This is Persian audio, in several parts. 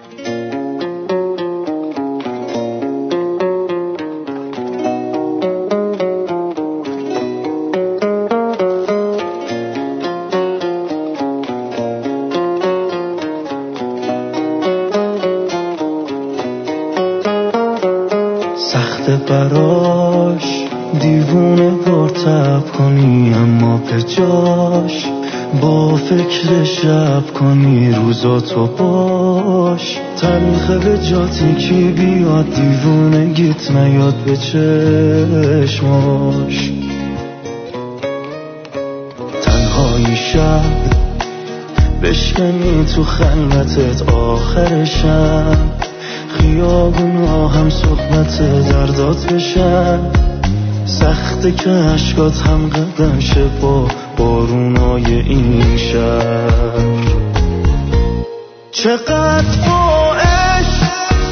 سخت براش دیوونه پرتب کنی، اما به جاش با فکر شب کنی روزاتو باش. تلخه به جاتی کی بیاد دیوونه گیت نیاد به چشماش. تنهایی شب بشکنی تو خلوتت آخر شب، خیابونا هم صحبت دردات بشن. سخته که عشقات هم قدم شه با بارونای این شهر. چقدر با عشق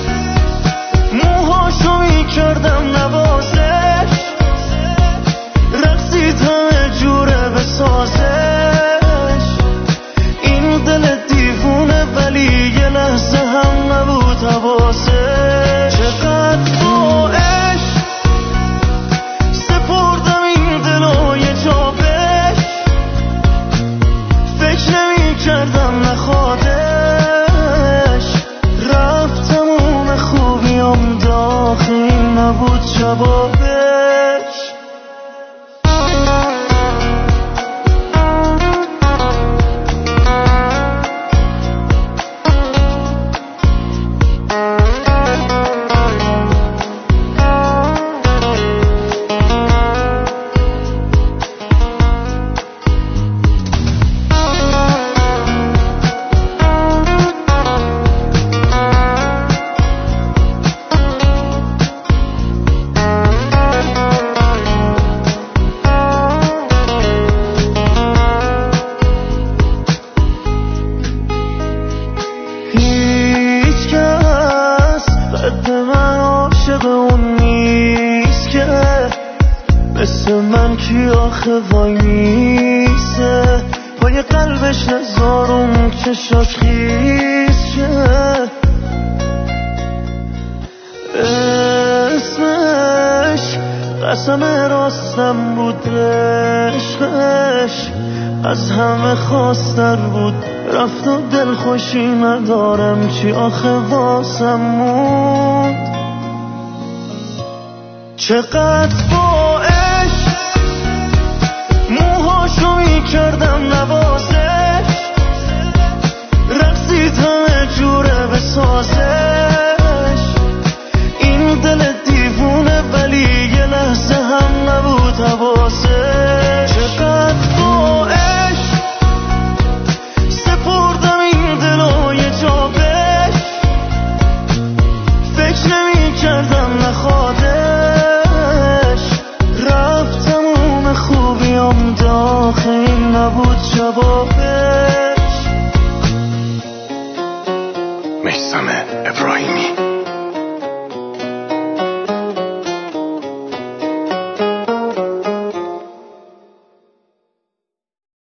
موهاشو میکردم نوازش، رقصید همه جوره بسازش. این دل دیوونه ولی یه لحظه هم نبود حواسش. چقدر با عشق سپردم این دلو یه جا بهش، فکر نمی کردم نخوادش. رفت تموم خوبیام داخل نبود جوابش. من عاشق اون نیست که مثل من کی آخه وای میسه پای قلبش نزارم چشاش خیز شه. اسمش قسم راستم بود، عشقش از همه خواستر بود. رفت و دل خوشی ندارم چی آخه واسم موند. چقدر با عشق موهاشو میکردم نوازش، رقصید همه جوره بسازش. این دل دیوونه ولی یه لحظه هم نبود حواسش. چقدر با عشق سپردم این دلو یه جا بهش، فکر نمی کردم نخوادش. رفت تموم خوبیام داخل نبود جوابش. میثم ابراهیمی.